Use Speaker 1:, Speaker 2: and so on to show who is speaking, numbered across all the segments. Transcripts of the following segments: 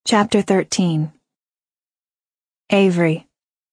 Speaker 1: Chapter 13. Avery.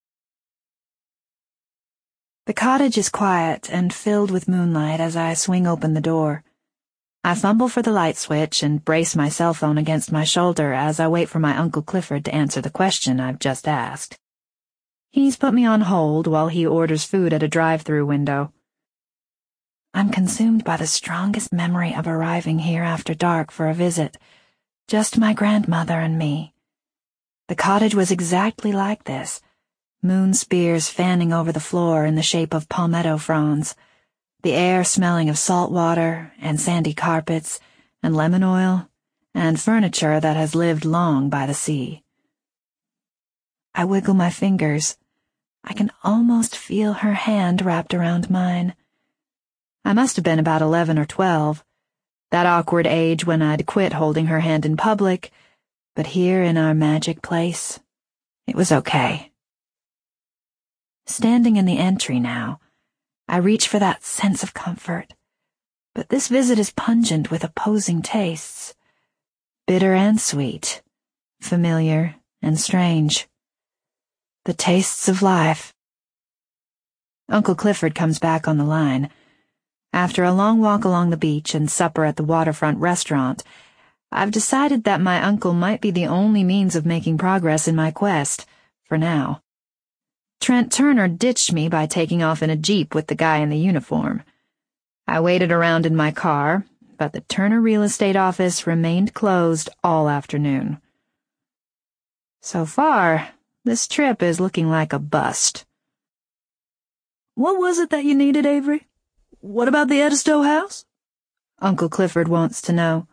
Speaker 1: The cottage is quiet and filled with moonlight as I swing open the door. I fumble for the light switch and brace my cell phone against my shoulder as I wait for my Uncle Clifford to answer the question I've just asked. He's put me on hold while he orders food at a drive-through window. I'm consumed by the strongest memory of arriving here after dark for a visit. Just my grandmother and me. The cottage was exactly like this, moon spears fanning over the floor in the shape of palmetto fronds, the air smelling of salt water and sandy carpets and lemon oil and furniture that has lived long by the sea. I wiggle my fingers. I can almost feel her hand wrapped around mine. I must have been about 11 or 12. That awkward age when I'd quit holding her hand in public, but here in our magic place, it was okay. Standing in the entry now, I reach for that sense of comfort, but this visit is pungent with opposing tastes, bitter and sweet, familiar and strange. The tastes of life. Uncle Clifford comes back on the line. After a long walk along the beach and supper at the waterfront restaurant, I've decided that my uncle might be the only means of making progress in my quest, for now. Trent Turner ditched me by taking off in a Jeep with the guy in the uniform. I waited around in my car, but the Turner real estate office remained closed all afternoon. So far, this trip is looking like a bust.
Speaker 2: What was it that you needed, Avery? What about the Edisto house?
Speaker 1: Uncle Clifford wants to know.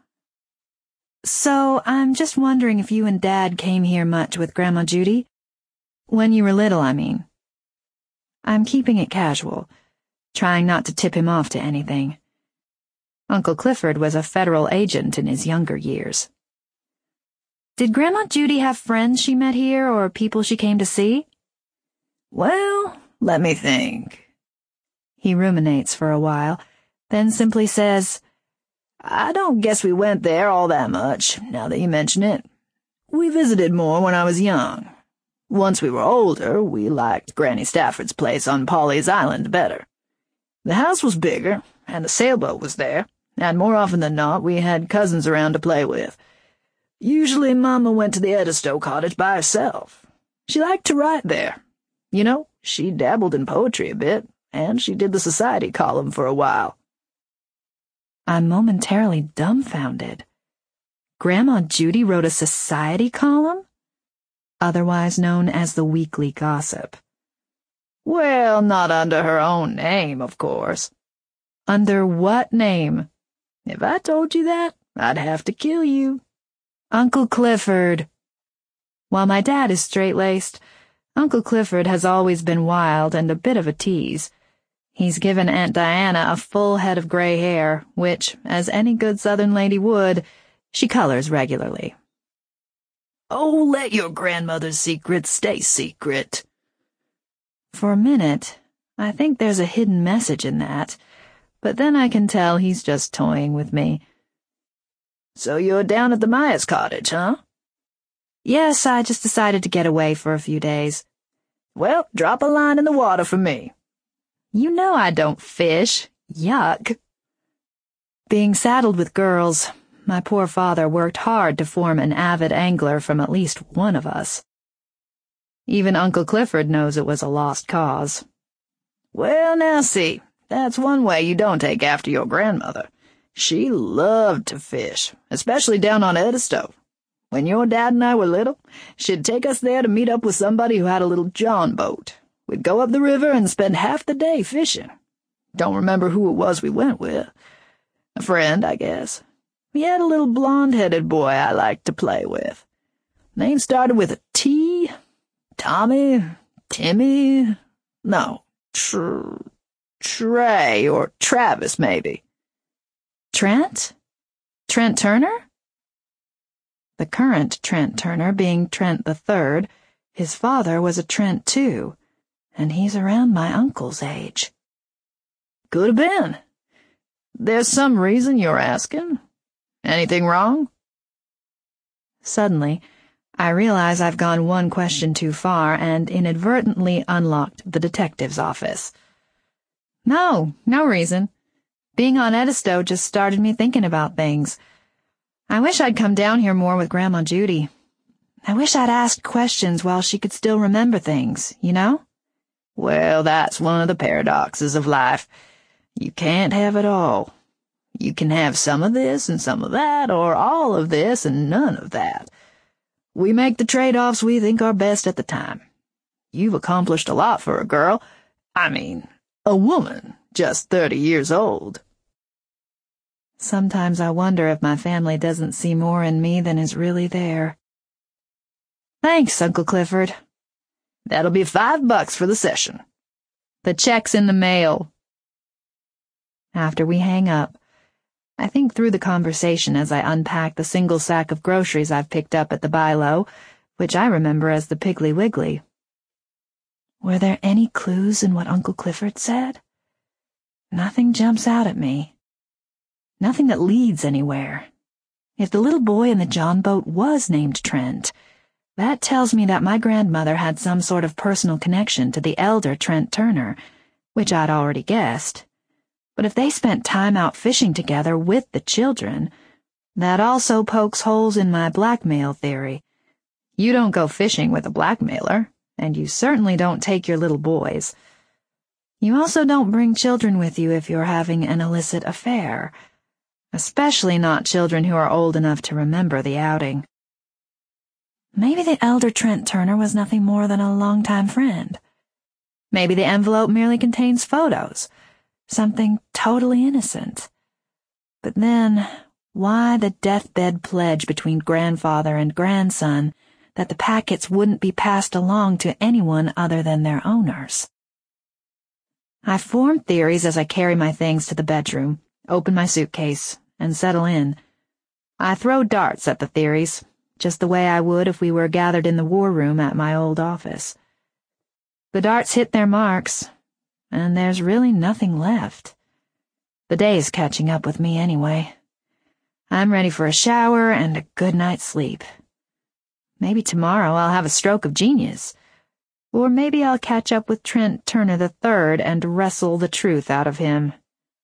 Speaker 1: So, I'm just wondering if you and Dad came here much with Grandma Judy? When you were little, I mean. I'm keeping it casual, trying not to tip him off to anything. Uncle Clifford was a federal agent in his younger years. Did Grandma Judy have friends she met here or people she came to see?
Speaker 2: Well, let me think.
Speaker 1: He ruminates for a while, then simply says,
Speaker 2: I don't guess we went there all that much, now that you mention it. We visited more when I was young. Once we were older, we liked Granny Stafford's place on Pawleys Island better. The house was bigger, and the sailboat was there, and more often than not, we had cousins around to play with. Usually Mama went to the Edisto cottage by herself. She liked to write there. You know, she dabbled in poetry a bit, and she did the society column for a while.
Speaker 1: I'm momentarily dumbfounded. Grandma Judy wrote a society column? Otherwise known as the Weekly Gossip.
Speaker 2: Well, not under her own name, of course.
Speaker 1: Under what name?
Speaker 2: If I told you that, I'd have to kill you.
Speaker 1: Uncle Clifford. While my dad is straight-laced, Uncle Clifford has always been wild and a bit of a tease. He's given Aunt Diana a full head of gray hair, which, as any good Southern lady would, she colors regularly.
Speaker 2: Oh, let your grandmother's secrets stay secret.
Speaker 1: For a minute, I think there's a hidden message in that, but then I can tell he's just toying with me.
Speaker 2: So you're down at the Myers cottage, huh?
Speaker 1: Yes, I just decided to get away for a few days.
Speaker 2: Well, drop a line in the water for me.
Speaker 1: You know I don't fish. Yuck. Being saddled with girls, my poor father worked hard to form an avid angler from at least one of us. Even Uncle Clifford knows it was a lost cause.
Speaker 2: Well, now see, that's one way you don't take after your grandmother. She loved to fish, especially down on Edisto. When your dad and I were little, she'd take us there to meet up with somebody who had a little John boat. We'd go up the river and spend half the day fishing. Don't remember who it was we went with. A friend, I guess. We had a little blonde-headed boy I liked to play with. Name started with a T. Tommy? Timmy? No, Trey or Travis, maybe.
Speaker 1: Trent? Trent Turner? The current Trent Turner being Trent III, his father was a Trent too, and he's around my uncle's age.
Speaker 2: Could have been. There's some reason you're asking? Anything wrong?
Speaker 1: Suddenly, I realize I've gone one question too far and inadvertently unlocked the detective's office. No reason. Being on Edisto just started me thinking about things. I wish I'd come down here more with Grandma Judy. I wish I'd asked questions while she could still remember things, you know?
Speaker 2: Well, that's one of the paradoxes of life. You can't have it all. You can have some of this and some of that, or all of this and none of that. We make the trade-offs we think are best at the time. You've accomplished a lot for a girl. A woman, just 30 years old.
Speaker 1: Sometimes I wonder if my family doesn't see more in me than is really there. Thanks, Uncle Clifford.
Speaker 2: That'll be $5 for the session.
Speaker 1: The check's in the mail. After we hang up, I think through the conversation as I unpack the single sack of groceries I've picked up at the Bi-Lo, which I remember as the Piggly Wiggly. Were there any clues in what Uncle Clifford said? Nothing jumps out at me. Nothing that leads anywhere. If the little boy in the John boat was named Trent, that tells me that my grandmother had some sort of personal connection to the elder Trent Turner, which I'd already guessed. But if they spent time out fishing together with the children, that also pokes holes in my blackmail theory. You don't go fishing with a blackmailer, and you certainly don't take your little boys. You also don't bring children with you if you're having an illicit affair, especially not children who are old enough to remember the outing. Maybe the elder Trent Turner was nothing more than a longtime friend. Maybe the envelope merely contains photos, something totally innocent. But then, why the deathbed pledge between grandfather and grandson that the packets wouldn't be passed along to anyone other than their owners? I form theories as I carry my things to the bedroom, open my suitcase, and settle in. I throw darts at the theories, just the way I would if we were gathered in the war room at my old office. The darts hit their marks, and there's really nothing left. The day's catching up with me anyway. I'm ready for a shower and a good night's sleep. Maybe tomorrow I'll have a stroke of genius. Or maybe I'll catch up with Trent Turner III and wrestle the truth out of him.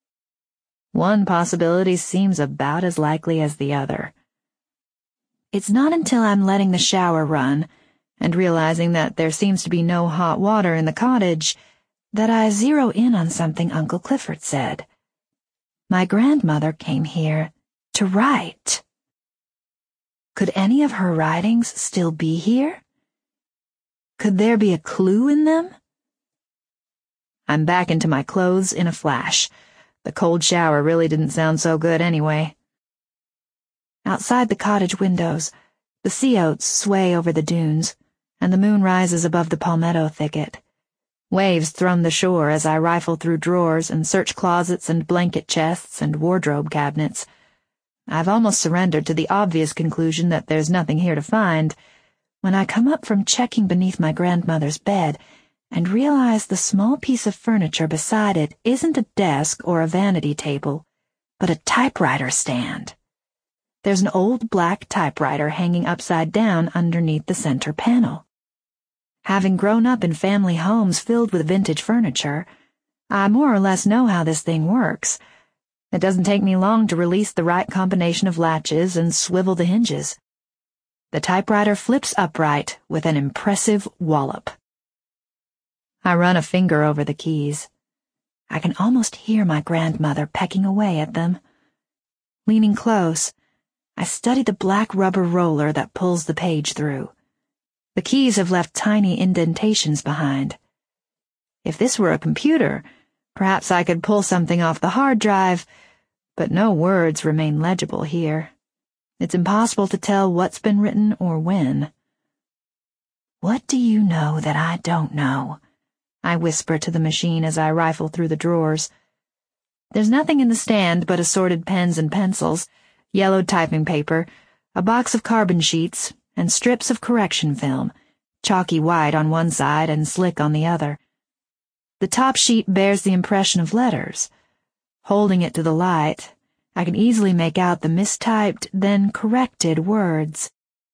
Speaker 1: One possibility seems about as likely as the other. It's not until I'm letting the shower run and realizing that there seems to be no hot water in the cottage that I zero in on something Uncle Clifford said. My grandmother came here to write. Could any of her writings still be here? Could there be a clue in them? I'm back into my clothes in a flash. The cold shower really didn't sound so good anyway. Outside the cottage windows, the sea oats sway over the dunes, and the moon rises above the palmetto thicket. Waves thrum the shore as I rifle through drawers and search closets and blanket chests and wardrobe cabinets. I've almost surrendered to the obvious conclusion that there's nothing here to find, when I come up from checking beneath my grandmother's bed and realize the small piece of furniture beside it isn't a desk or a vanity table, but a typewriter stand. There's an old black typewriter hanging upside down underneath the center panel. Having grown up in family homes filled with vintage furniture, I more or less know how this thing works. It doesn't take me long to release the right combination of latches and swivel the hinges. The typewriter flips upright with an impressive wallop. I run a finger over the keys. I can almost hear my grandmother pecking away at them. Leaning close, I study the black rubber roller that pulls the page through. The keys have left tiny indentations behind. If this were a computer, perhaps I could pull something off the hard drive, but no words remain legible here. It's impossible to tell what's been written or when. What do you know that I don't know? I whisper to the machine as I rifle through the drawers. There's nothing in the stand but assorted pens and pencils, yellowed typing paper, a box of carbon sheets, and strips of correction film, chalky white on one side and slick on the other. The top sheet bears the impression of letters. Holding it to the light, I can easily make out the mistyped, then corrected words.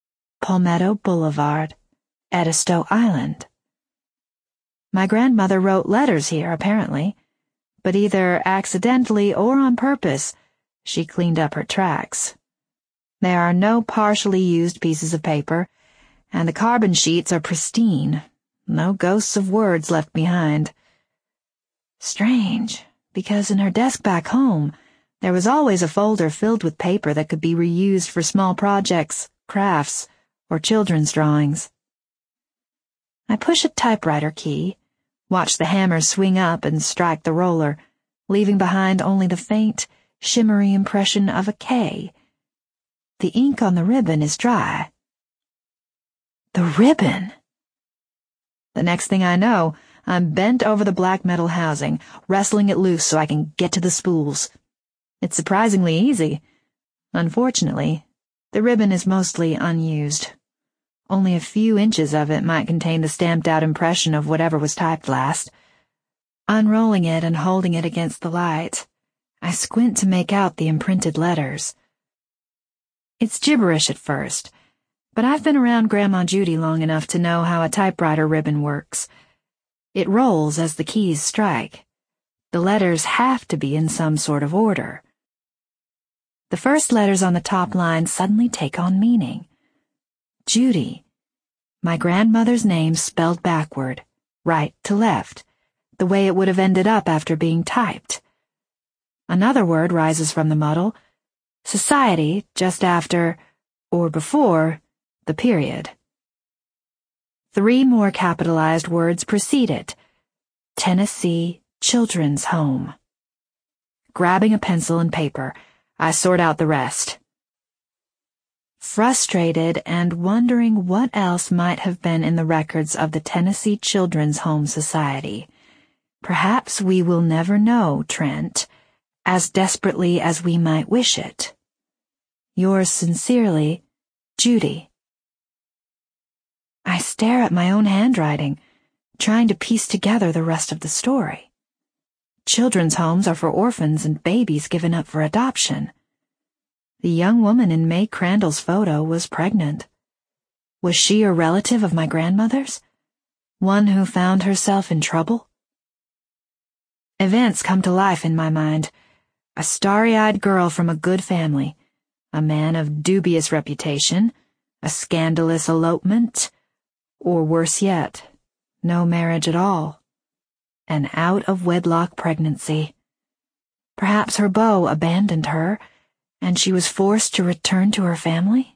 Speaker 1: Palmetto Boulevard, Edisto Island. My grandmother wrote letters here, apparently, but either accidentally or on purpose, she cleaned up her tracks. There are no partially used pieces of paper, and the carbon sheets are pristine. No ghosts of words left behind. Strange, because in her desk back home, there was always a folder filled with paper that could be reused for small projects, crafts, or children's drawings. I push a typewriter key, watch the hammer swing up and strike the roller, leaving behind only the faint, shimmery impression of a K. The ink on the ribbon is dry. The ribbon! The next thing I know, I'm bent over the black metal housing, wrestling it loose so I can get to the spools. It's surprisingly easy. Unfortunately, the ribbon is mostly unused. Only a few inches of it might contain the stamped-out impression of whatever was typed last. Unrolling it and holding it against the light, I squint to make out the imprinted letters. It's gibberish at first, but I've been around Grandma Judy long enough to know how a typewriter ribbon works. It rolls as the keys strike. The letters have to be in some sort of order. The first letters on the top line suddenly take on meaning. Judy, my grandmother's name spelled backward, right to left, the way it would have ended up after being typed. Another word rises from the muddle, society, just after, or before, the period. 3 more capitalized words precede it, Tennessee Children's Home. Grabbing a pencil and paper, I sort out the rest. Frustrated and wondering what else might have been in the records of the Tennessee Children's Home Society. Perhaps we will never know, Trent, as desperately as we might wish it. Yours sincerely, Judy. I stare at my own handwriting, trying to piece together the rest of the story. Children's homes are for orphans and babies given up for adoption. The young woman in May Crandall's photo was pregnant. Was she a relative of my grandmother's? One who found herself in trouble? Events come to life in my mind. A starry-eyed girl from a good family, a man of dubious reputation, a scandalous elopement, or worse yet, no marriage at all. An out-of-wedlock pregnancy. Perhaps her beau abandoned her, and she was forced to return to her family?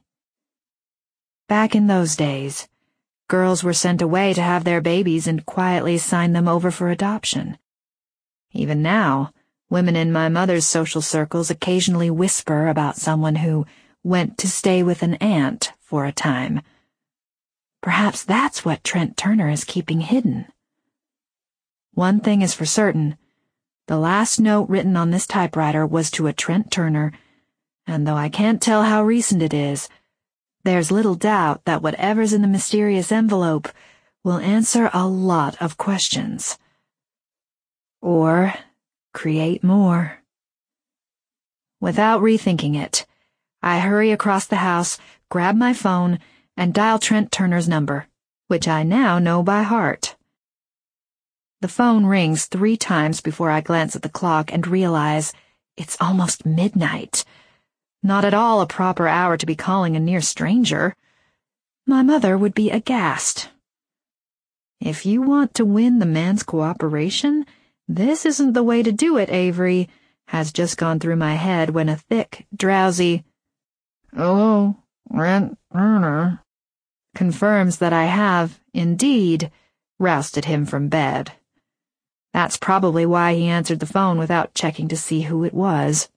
Speaker 1: Back in those days, girls were sent away to have their babies and quietly sign them over for adoption. Even now, women in my mother's social circles occasionally whisper about someone who went to stay with an aunt for a time. Perhaps that's what Trent Turner is keeping hidden. One thing is for certain. The last note written on this typewriter was to a Trent Turner, and though I can't tell how recent it is, there's little doubt that whatever's in the mysterious envelope will answer a lot of questions. Or create more. Without rethinking it, I hurry across the house, grab my phone, and dial Trent Turner's number, which I now know by heart. The phone rings 3 times before I glance at the clock and realize it's almost midnight. Not at all a proper hour to be calling a near stranger. My mother would be aghast. If you want to win the man's cooperation, this isn't the way to do it, Avery, has just gone through my head when a thick, drowsy, "Hello, Trent Turner," confirms that I have, indeed, rousted him from bed. That's probably why he answered the phone without checking to see who it was.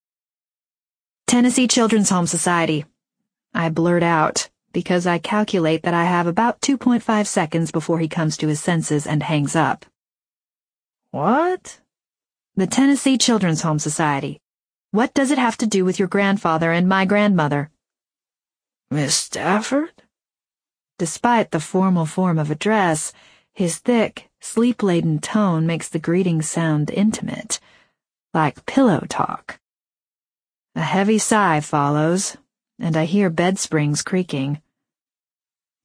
Speaker 1: Tennessee Children's Home Society, I blurt out, because I calculate that I have about 2.5 seconds before he comes to his senses and hangs up. What? The Tennessee Children's Home Society. What does it have to do with your grandfather and my grandmother?
Speaker 2: Miss Stafford?
Speaker 1: Despite the formal form of address, his thick, sleep-laden tone makes the greeting sound intimate, like pillow talk. A heavy sigh follows, and I hear bed springs creaking.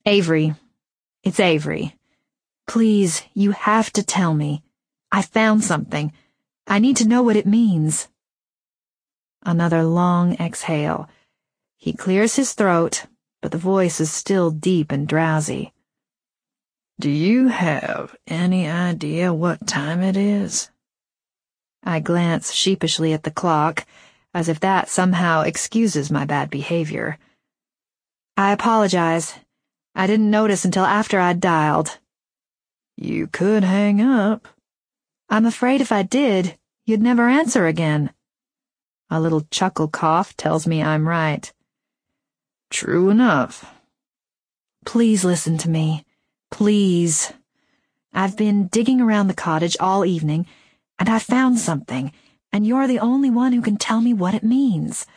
Speaker 1: Avery. It's Avery. Please, you have to tell me. I found something. I need to know what it means. Another long exhale. He clears his throat, but the voice is still deep and drowsy.
Speaker 2: Do you have any idea what time it is?
Speaker 1: I glance sheepishly at the clock, as if that somehow excuses my bad behavior. I apologize. I didn't notice until after I'd dialed.
Speaker 2: You could hang up.
Speaker 1: I'm afraid if I did, you'd never answer again. A little chuckle cough tells me I'm right.
Speaker 2: True enough.
Speaker 1: Please listen to me. Please. I've been digging around the cottage all evening, and I found something, and you're the only one who can tell me what it means.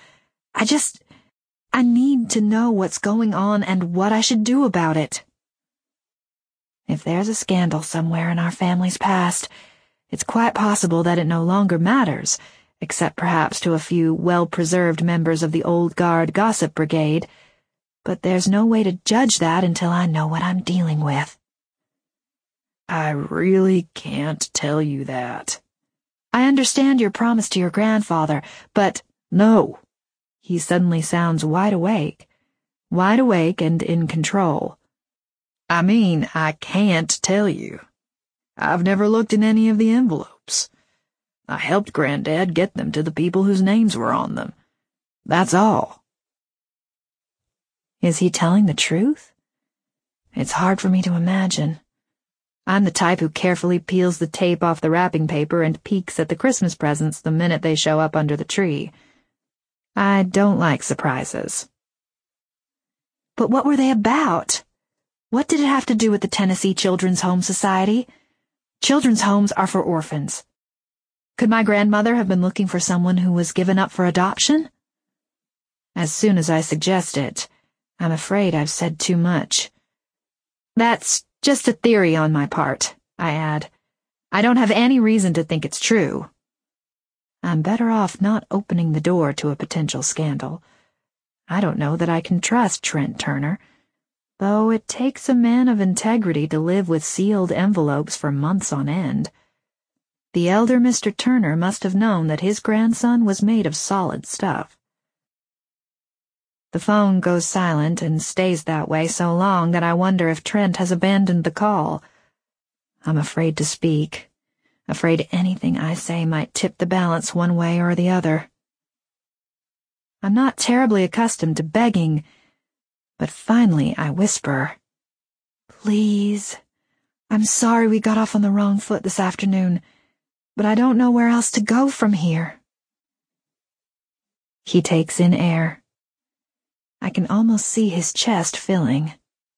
Speaker 1: I need to know what's going on and what I should do about it. If there's a scandal somewhere in our family's past, it's quite possible that it no longer matters, except perhaps to a few well-preserved members of the old guard gossip brigade, but there's no way to judge that until I know what I'm dealing with.
Speaker 2: I really can't tell you that.
Speaker 1: I understand your promise to your grandfather, but
Speaker 2: no.
Speaker 1: He suddenly sounds wide awake and in control.
Speaker 2: I mean, I can't tell you. I've never looked in any of the envelopes. I helped Granddad get them to the people whose names were on them. That's all.
Speaker 1: Is he telling the truth? It's hard for me to imagine. I'm the type who carefully peels the tape off the wrapping paper and peeks at the Christmas presents the minute they show up under the tree. I don't like surprises. But what were they about? What did it have to do with the Tennessee Children's Home Society? Children's homes are for orphans. Could my grandmother have been looking for someone who was given up for adoption? As soon as I suggest it, I'm afraid I've said too much. That's just a theory on my part, I add. I don't have any reason to think it's true. I'm better off not opening the door to a potential scandal. I don't know that I can trust Trent Turner, though it takes a man of integrity to live with sealed envelopes for months on end. The elder Mr. Turner must have known that his grandson was made of solid stuff. The phone goes silent and stays that way so long that I wonder if Trent has abandoned the call. I'm afraid to speak. Afraid anything I say might tip the balance one way or the other. I'm not terribly accustomed to begging, but finally I whisper, Please, I'm sorry we got off on the wrong foot this afternoon, but I don't know where else to go from here. He takes in air. I can almost see his chest filling.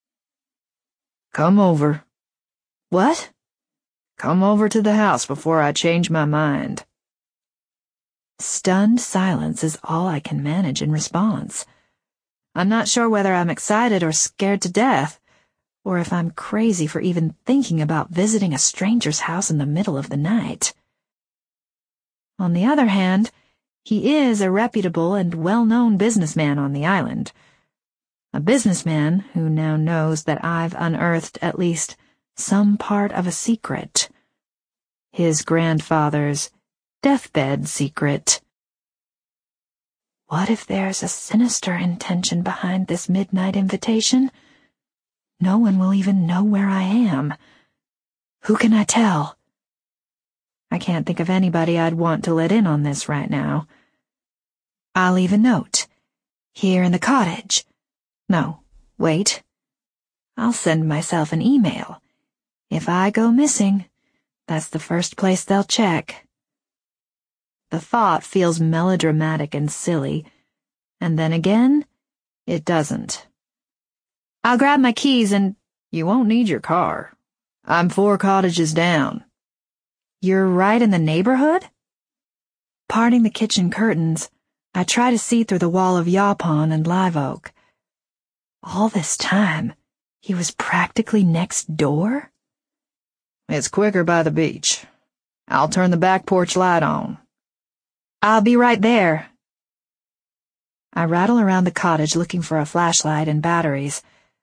Speaker 2: Come over.
Speaker 1: What?
Speaker 2: Come over to the house before I change my mind.
Speaker 1: Stunned silence is all I can manage in response. I'm not sure whether I'm excited or scared to death, or if I'm crazy for even thinking about visiting a stranger's house in the middle of the night. On the other hand, he is a reputable and well-known businessman on the island. A businessman who now knows that I've unearthed at least some part of a secret. His grandfather's deathbed secret. What if there's a sinister intention behind this midnight invitation? No one will even know where I am. Who can I tell? I can't think of anybody I'd want to let in on this right now. I'll leave a note. Here in the cottage. No, wait. I'll send myself an email. If I go missing, that's the first place they'll check. The thought feels melodramatic and silly, and then again, it doesn't. I'll grab my keys and...
Speaker 2: You won't need your car. I'm 4 cottages down.
Speaker 1: You're right in the neighborhood? Parting the kitchen curtains, I try to see through the wall of yaupon and live oak. All this time, he was practically next door?
Speaker 2: It's quicker by the beach. I'll turn the back porch light on.
Speaker 1: I'll be right there. I rattle around the cottage looking for a flashlight and batteries.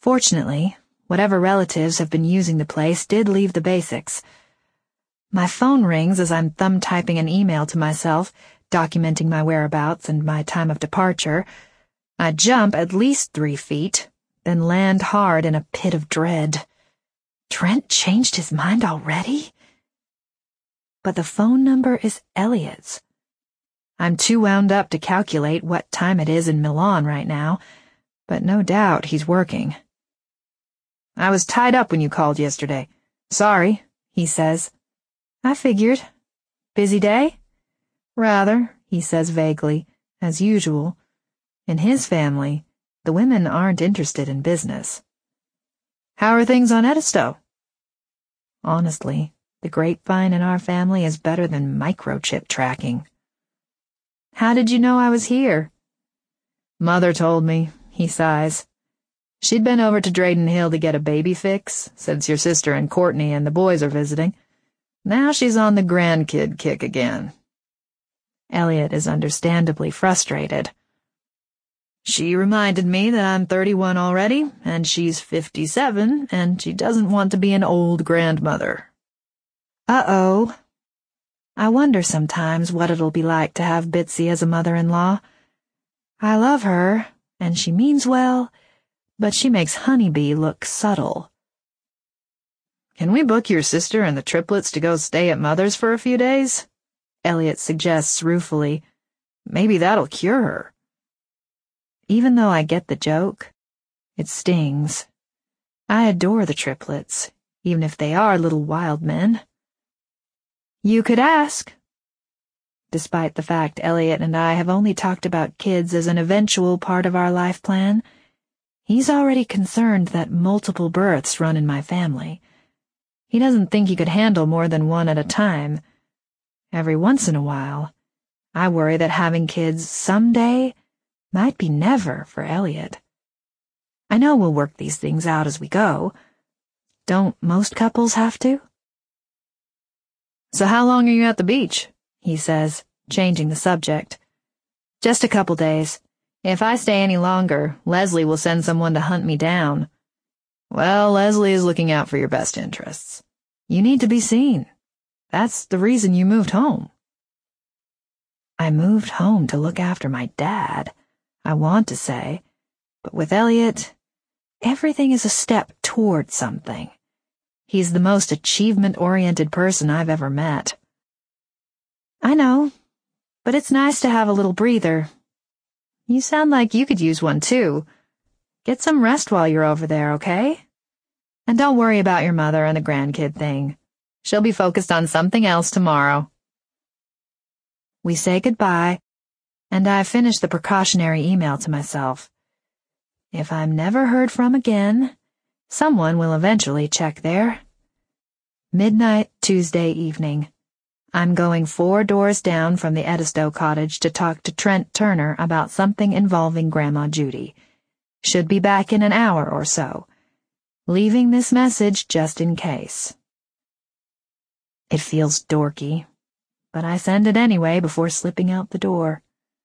Speaker 1: Fortunately, whatever relatives have been using the place did leave the basics. My phone rings as I'm thumb-typing an email to myself, documenting my whereabouts and my time of departure. I jump at least 3 feet, then land hard in a pit of dread. Trent changed his mind already? But the phone number is Elliot's. I'm too wound up to calculate what time it is in Milan right now, but no doubt he's working. "I was tied up when you called yesterday. Sorry," he says. "I figured. Busy day?" "Rather," he says vaguely, as usual. In his family, the women aren't interested in business. "How are things on Edisto?" Honestly, the grapevine in our family is better than microchip tracking. "How did you know I was here?" "Mother told me," he sighs. "She'd been over to Drayden Hill to get a baby fix, since your sister and Courtney and the boys are visiting. Now she's on the grandkid kick again." Elliot is understandably frustrated. "She reminded me that I'm 31 already, and she's 57, and she doesn't want to be an old grandmother." Uh-oh. I wonder sometimes what it'll be like to have Bitsy as a mother-in-law. I love her, and she means well, but she makes Honeybee look subtle. "Can we book your sister and the triplets to go stay at Mother's for a few days?" Elliot suggests ruefully. "Maybe that'll cure her." Even though I get the joke, it stings. I adore the triplets, even if they are little wild men. "You could ask." Despite the fact Elliot and I have only talked about kids as an eventual part of our life plan, he's already concerned that multiple births run in my family. He doesn't think he could handle more than one at a time. Every once in a while, I worry that having kids someday might be never for Elliot. I know we'll work these things out as we go. Don't most couples have to? "So how long are you at the beach?" he says, changing the subject. "Just a couple days. If I stay any longer, Leslie will send someone to hunt me down." "Well, Leslie is looking out for your best interests. You need to be seen. That's the reason you moved home." I moved home to look after my dad, I want to say, but with Elliot, everything is a step toward something. He's the most achievement-oriented person I've ever met. "I know, but it's nice to have a little breather. You sound like you could use one too. Get some rest while you're over there, okay? And don't worry about your mother and the grandkid thing. She'll be focused on something else tomorrow." We say goodbye, and I finish the precautionary email to myself. If I'm never heard from again, someone will eventually check there. Midnight, Tuesday evening. I'm going 4 doors down from the Edisto cottage to talk to Trent Turner about something involving Grandma Judy. Should be back in an hour or so. Leaving this message just in case. It feels dorky, but I send it anyway before slipping out the door.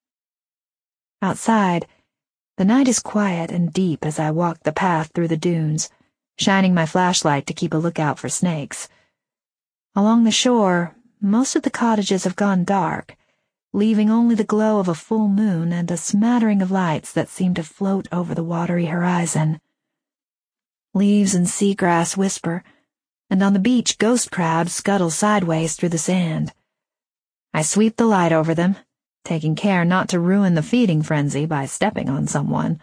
Speaker 1: Outside, the night is quiet and deep as I walk the path through the dunes, shining my flashlight to keep a lookout for snakes. Along the shore, most of the cottages have gone dark, leaving only the glow of a full moon and a smattering of lights that seem to float over the watery horizon. Leaves and seagrass whisper, and on the beach ghost crabs scuttle sideways through the sand. I sweep the light over them, taking care not to ruin the feeding frenzy by stepping on someone.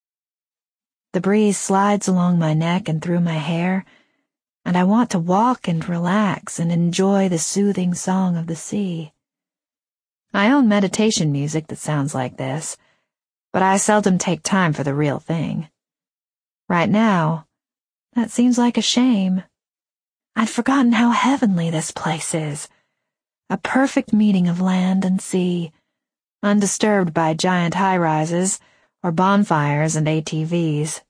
Speaker 1: The breeze slides along my neck and through my hair, and I want to walk and relax and enjoy the soothing song of the sea. I own meditation music that sounds like this, but I seldom take time for the real thing. Right now, that seems like a shame. I'd forgotten how heavenly this place is. A perfect meeting of land and sea, undisturbed by giant high-rises or bonfires and ATVs.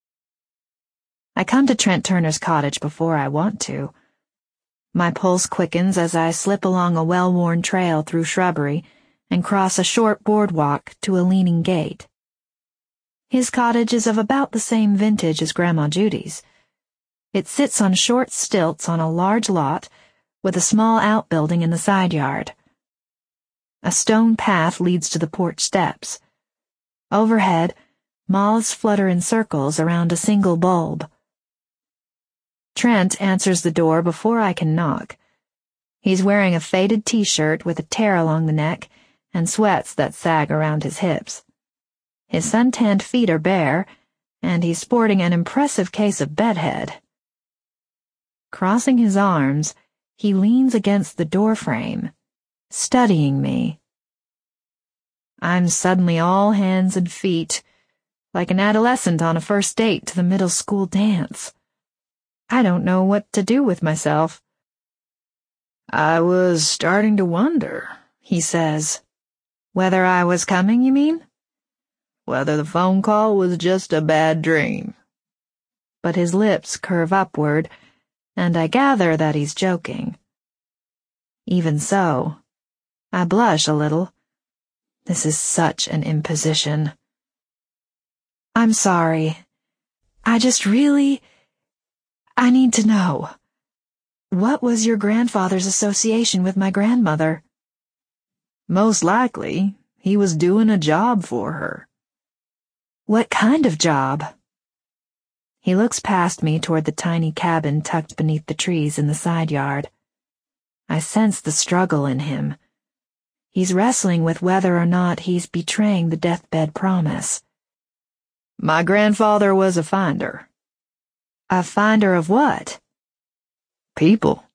Speaker 1: I come to Trent Turner's cottage before I want to. My pulse quickens as I slip along a well-worn trail through shrubbery and cross a short boardwalk to a leaning gate. His cottage is of about the same vintage as Grandma Judy's. It sits on short stilts on a large lot with a small outbuilding in the side yard. A stone path leads to the porch steps. Overhead, moths flutter in circles around a single bulb. Trent answers the door before I can knock. He's wearing a faded t-shirt with a tear along the neck and sweats that sag around his hips. His sun-tanned feet are bare, and he's sporting an impressive case of bedhead. Crossing his arms, he leans against the doorframe, studying me. I'm suddenly all hands and feet, like an adolescent on a first date to the middle school dance. I don't know what to do with myself.
Speaker 2: I was starting to wonder, he says.
Speaker 1: Whether I was coming, you mean?
Speaker 2: Whether the phone call was just a bad dream.
Speaker 1: But his lips curve upward, and I gather that he's joking. Even so, I blush a little. This is such an imposition. I'm sorry. I need to know. What was your grandfather's association with my grandmother?
Speaker 2: Most likely, he was doing a job for her.
Speaker 1: What kind of job? He looks past me toward the tiny cabin tucked beneath the trees in the side yard. I sense the struggle in him. He's wrestling with whether or not he's betraying the deathbed promise.
Speaker 2: My grandfather was a finder.
Speaker 1: A finder of what?
Speaker 2: People.